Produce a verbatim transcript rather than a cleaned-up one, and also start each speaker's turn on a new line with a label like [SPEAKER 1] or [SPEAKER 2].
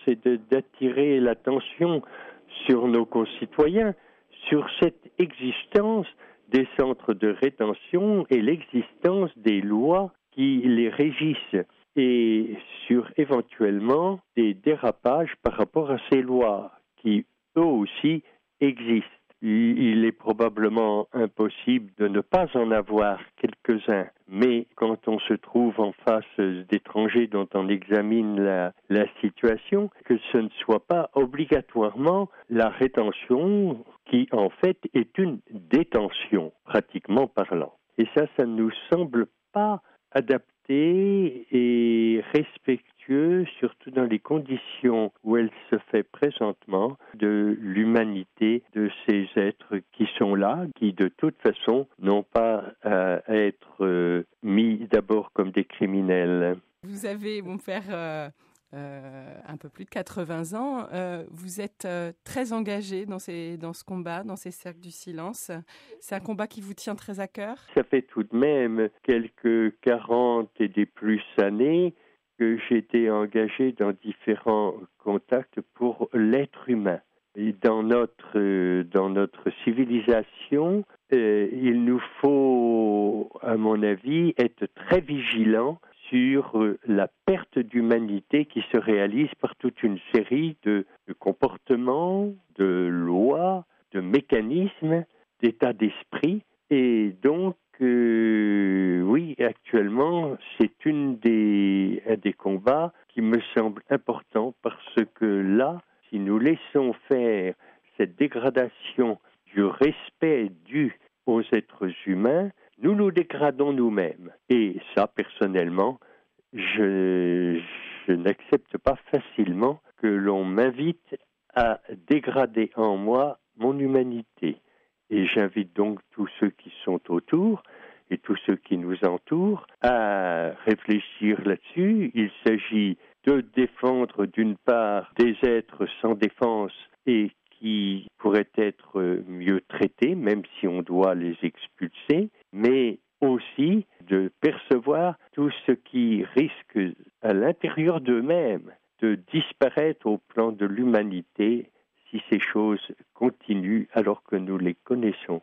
[SPEAKER 1] c'est de, d'attirer l'attention sur nos concitoyens, sur cette existence des centres de rétention et l'existence des lois qui les régissent, et sur éventuellement des dérapages par rapport à ces lois qui, eux aussi, existent. Il est probablement impossible de ne pas en avoir quelques-uns, mais quand on se trouve en face d'étrangers dont on examine la, la situation, que ce ne soit pas obligatoirement la rétention qui, en fait, est une détention, pratiquement parlant. Et ça, ça ne nous semble pas adapté et respectueux, surtout dans les conditions où elle se fait présentement, de l'humanité de ces êtres qui sont là, qui de toute façon n'ont pas à être euh, mis d'abord comme des criminels.
[SPEAKER 2] Vous avez, mon père, euh, euh, un peu plus de quatre-vingts ans. Euh, vous êtes euh, très engagé dans, ces, dans ce combat, dans ces cercles du silence. C'est un combat qui vous tient très à cœur?
[SPEAKER 1] Ça fait tout de même quelques quarante et des plus années que j'ai été engagé dans différents contacts pour l'être humain. Et dans notre, euh, dans notre civilisation, euh, il nous faut, à mon avis, être très vigilants sur euh, la perte d'humanité qui se réalise par toute une série de, de comportements, de lois, de mécanismes, d'états d'esprit. Et donc, euh, oui, actuellement, c'est une des, un des combats qui me semble important parce que là, si nous laissons faire cette dégradation du respect dû aux êtres humains, nous nous dégradons nous-mêmes. Et ça, personnellement, je, je n'accepte pas facilement que l'on m'invite à dégrader en moi mon humanité. Et j'invite donc tous ceux qui sont autour et tous ceux qui nous entourent à réfléchir là-dessus. Il s'agit de défendre d'une part des êtres sans défense et qui pourraient être mieux traités, même si on doit les expulser, mais aussi de percevoir tout ce qui risque à l'intérieur d'eux-mêmes de disparaître au plan de l'humanité si ces choses continuent alors que nous les connaissons.